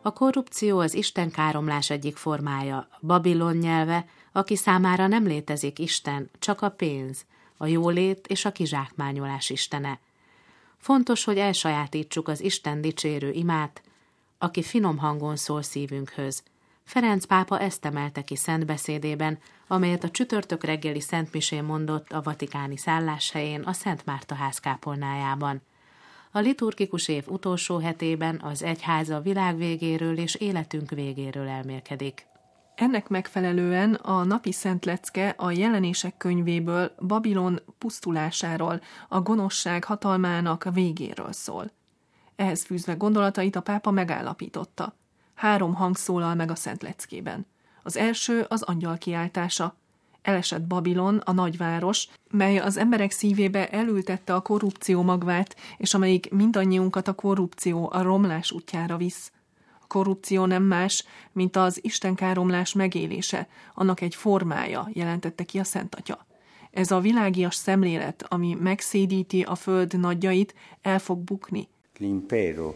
A korrupció az istenkáromlás egyik formája, Babilon nyelve, aki számára nem létezik Isten, csak a pénz, a jólét és a kizsákmányolás istene. Fontos, hogy elsajátítsuk az Isten dicsérő imát, aki finom hangon szól szívünkhöz. Ferenc pápa ezt emelte ki szent beszédében, amelyet a csütörtök reggeli szentmisén mondott a vatikáni szálláshelyén, a Szent Márta ház kápolnájában. A liturgikus év utolsó hetében az egyháza világ végéről és életünk végéről elmélkedik. Ennek megfelelően a napi szentlecke a Jelenések könyvéből Babilon pusztulásáról, a gonoszság hatalmának végéről szól. Ehhez fűzve gondolatait a pápa megállapította. 3 hang szólal meg a szentleckében. Az első az angyal kiáltása. Elesett Babilon, a nagyváros, mely az emberek szívébe elültette a korrupció magvát, és amelyik mindannyiunkat a korrupció, a romlás útjára visz. A korrupció nem más, mint az istenkáromlás megélése, annak egy formája, jelentette ki a Szent Atya. Ez a világias szemlélet, ami megszédíti a föld nagyjait, el fog bukni. L'impero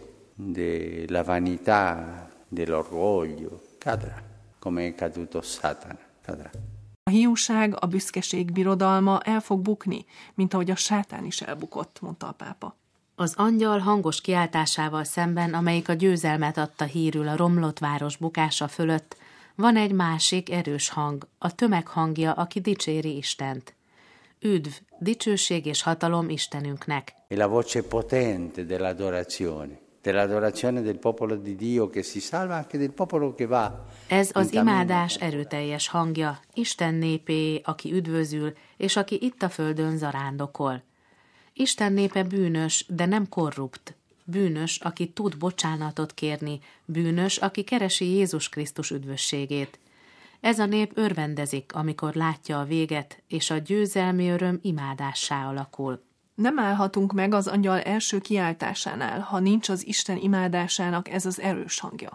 della vanità, dell'orgoglio cadrà, come è caduto Satana, cadrà. A hiúság, a büszkeség birodalma el fog bukni, mint ahogy a sátán is elbukott, mondta a pápa. Az angyal hangos kiáltásával szemben, amelyik a győzelmet adta hírül a romlott város bukása fölött, van egy másik erős hang, a tömeg hangja, aki dicséri Istent. Üdv, dicsőség és hatalom Istenünknek. E la voce potente dell'adorazione del popolo di Dio che si salva, anche del popolo che va. Ez az imádás erőteljes hangja, Isten népé, aki üdvözül, és aki itt a földön zarándokol. Isten népe bűnös, de nem korrupt. Bűnös, aki tud bocsánatot kérni, bűnös, aki keresi Jézus Krisztus üdvösségét. Ez a nép örvendezik, amikor látja a véget, és a győzelmi öröm imádássá alakul. Nem állhatunk meg az angyal első kiáltásánál, ha nincs az Isten imádásának ez az erős hangja.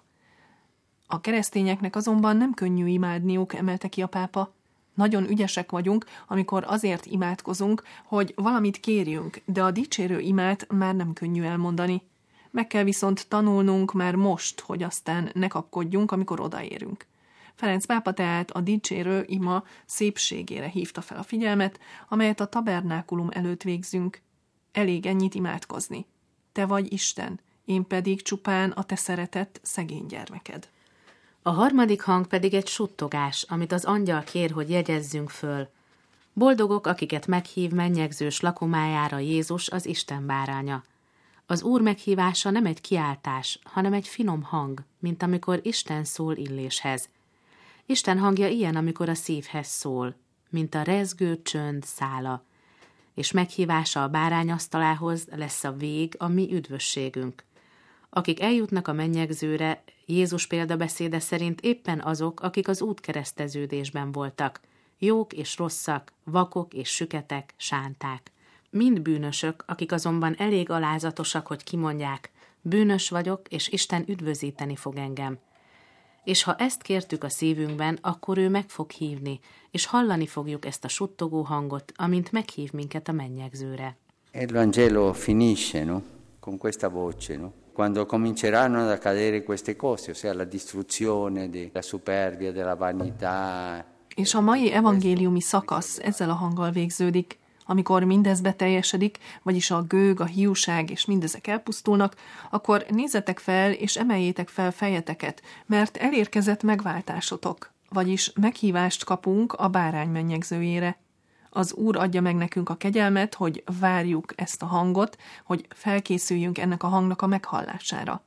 A keresztényeknek azonban nem könnyű imádniuk, emelte ki a pápa. Nagyon ügyesek vagyunk, amikor azért imádkozunk, hogy valamit kérjünk, de a dicsérő imát már nem könnyű elmondani. Meg kell viszont tanulnunk már most, hogy aztán ne kapkodjunk, amikor odaérünk. Ferenc pápa tehát a dicsérő ima szépségére hívta fel a figyelmet, amelyet a tabernákulum előtt végzünk. Elég ennyit imádkozni. Te vagy Isten, én pedig csupán a te szeretett szegény gyermeked. A harmadik hang pedig egy suttogás, amit az angyal kér, hogy jegyezzünk föl. Boldogok, akiket meghív mennyegzős lakomájára Jézus, az Isten báránya. Az Úr meghívása nem egy kiáltás, hanem egy finom hang, mint amikor Isten szól Illéshez. Isten hangja ilyen, amikor a szívhez szól, mint a rezgő csönd szála, és meghívása a bárányasztalához lesz a vég, a mi üdvösségünk. Akik eljutnak a mennyegzőre, Jézus példabeszéde szerint éppen azok, akik az útkereszteződésben voltak, jók és rosszak, vakok és süketek, sánták. Mind bűnösök, akik azonban elég alázatosak, hogy kimondják, bűnös vagyok, és Isten üdvözíteni fog engem. És ha ezt kértük a szívünkben, akkor ő meg fog hívni, és hallani fogjuk ezt a suttogó hangot, amint meghív minket a mennyegzőre. E l'Vangelo finisce, no? Con questa voce, no? Quando cominceranno ad accadere queste cose, ossia la distruzione della superbia, della vanità. És a mai evangéliumi szakasz ezzel a hanggal végződik. Amikor mindez beteljesedik, vagyis a gőg, a hiúság és mindezek elpusztulnak, akkor nézzetek fel és emeljétek fel fejeteket, mert elérkezett megváltásotok, vagyis meghívást kapunk a bárány mennyegzőjére. Az Úr adja meg nekünk a kegyelmet, hogy várjuk ezt a hangot, hogy felkészüljünk ennek a hangnak a meghallására.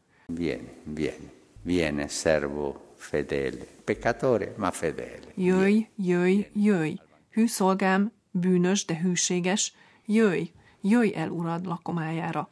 Viene, servo fedele, peccatore, ma fedele. Jöjj, hű szolgám, bűnös, de hűséges, jöjj el urad lakomájára.